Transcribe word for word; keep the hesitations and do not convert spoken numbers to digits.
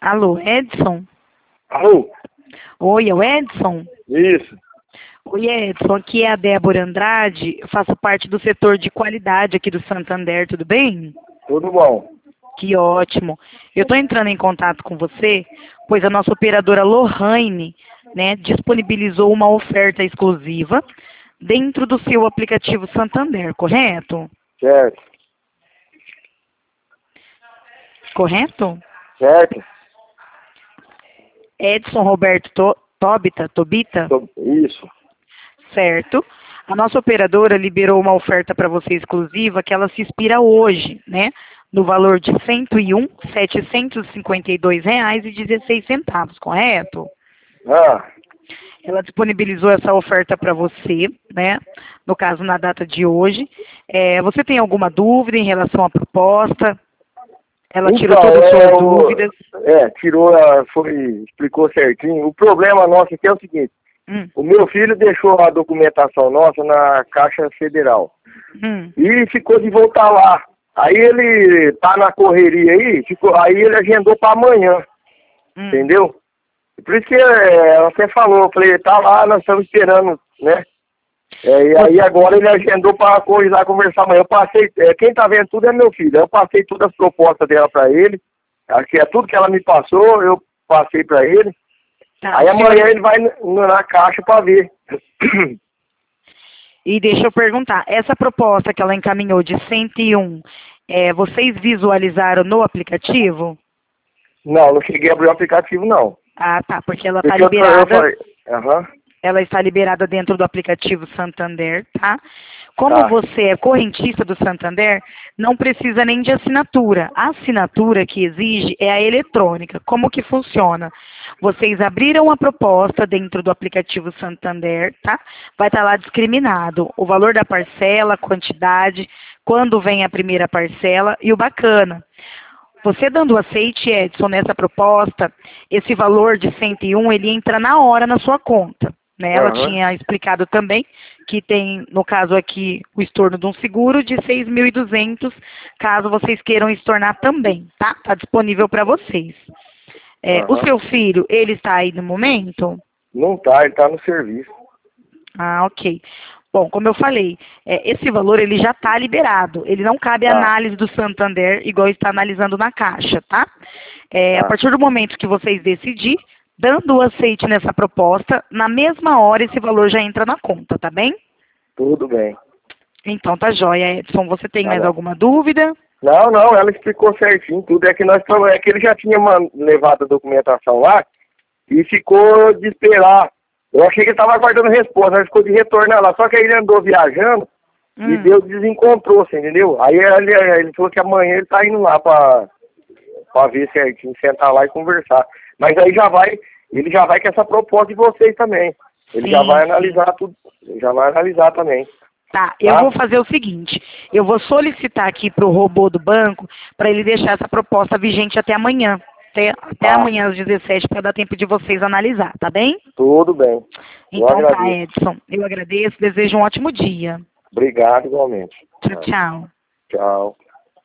Alô, Edson? Alô? Oi, é o Edson? Isso. Oi, Edson, aqui é a Débora Andrade, eu faço parte do setor de qualidade aqui do Santander, tudo bem? Tudo bom. Que ótimo. Eu estou entrando em contato com você, pois a nossa operadora Lohane, né, disponibilizou uma oferta exclusiva dentro do seu aplicativo Santander, correto? Certo. Correto? Certo. Edson Roberto to Tobita, Tobita? Tô- Isso. Certo. A nossa operadora liberou uma oferta para você exclusiva que ela se expira hoje, né? No valor de cento e um mil setecentos e cinquenta e dois reais e dezesseis centavos, correto? Ah, Ela disponibilizou essa oferta para você, né? No caso, na data de hoje. É, você tem alguma dúvida em relação à proposta? Ela tirou então, todas as é, suas o, dúvidas. é, tirou, a- foi, explicou certinho. O problema nosso aqui é o seguinte, Hum, o meu filho deixou a documentação nossa na Caixa Federal hum, e ficou de voltar lá. Aí ele tá na correria aí, ficou, aí ele agendou para amanhã, hum. entendeu? Por isso que é, ela até falou, eu falei, tá lá, nós estamos esperando, né? É, e aí agora ele agendou para ir lá conversar amanhã. Eu passei, é, quem tá vendo tudo é meu filho. Eu passei todas as propostas dela para ele. Acho que é tudo que ela me passou, eu passei para ele. Tá, Aí o senhor- amanhã ele vai n- na caixa para ver. E deixa eu perguntar, essa proposta que ela encaminhou de cento e um, é, vocês visualizaram no aplicativo? Não, não cheguei a abrir o aplicativo não. Ah, tá, porque ela está Porque eu, eu liberada, falei, aham, ela está liberada dentro do aplicativo Santander, tá? Como tá. você é correntista do Santander, não precisa nem de assinatura. A assinatura que exige é a eletrônica. Como que funciona? Vocês abriram a proposta dentro do aplicativo Santander, tá? Vai estar lá discriminado o valor da parcela, a quantidade, quando vem a primeira parcela e o bacana. Você dando aceite, Edson, nessa proposta, esse valor de cento e um, ele entra na hora na sua conta. Né? Ela Aham. tinha explicado também que tem, no caso aqui, o estorno de um seguro de seis mil e duzentos, caso vocês queiram estornar também, tá? Está disponível para vocês. É, o Aham. seu filho, ele está aí no momento? Não tá, ele tá no serviço. Ah, ok. Bom, como eu falei, é, esse valor ele já está liberado. Ele não cabe à Tá, análise do Santander, igual está analisando na Caixa, tá? É, a tá. partir do momento que vocês decidirem, dando o aceite nessa proposta, na mesma hora esse valor já entra na conta, tá bem? Tudo bem. Então tá joia, Edson. Você tem Tá mais bom. alguma dúvida? Não, não, ela explicou certinho tudo. É que nós tamo- é que ele já tinha man- levado a documentação lá e ficou de esperar. Eu achei que ele estava aguardando resposta, ele ficou de retornar lá. Só que aí ele andou viajando e Hum. Deus desencontrou, você entendeu? Aí ele, ele falou que amanhã ele tá indo lá pra, pra ver certinho, sentar lá e conversar. Mas aí já vai, ele já vai com essa proposta de vocês também. Ele já Sim, vai sim. analisar tudo, ele já vai analisar também. Tá, eu Tá? vou fazer o seguinte, eu vou solicitar aqui para o robô do banco para ele deixar essa proposta vigente até amanhã. Até, até Tá, amanhã às dezessete para dar tempo de vocês analisar, tá bem? tudo bem. Eu Então tá, agradeço. Edson. Eu agradeço, desejo um ótimo dia. Obrigado igualmente. Tchau, Tá. tchau. Tchau.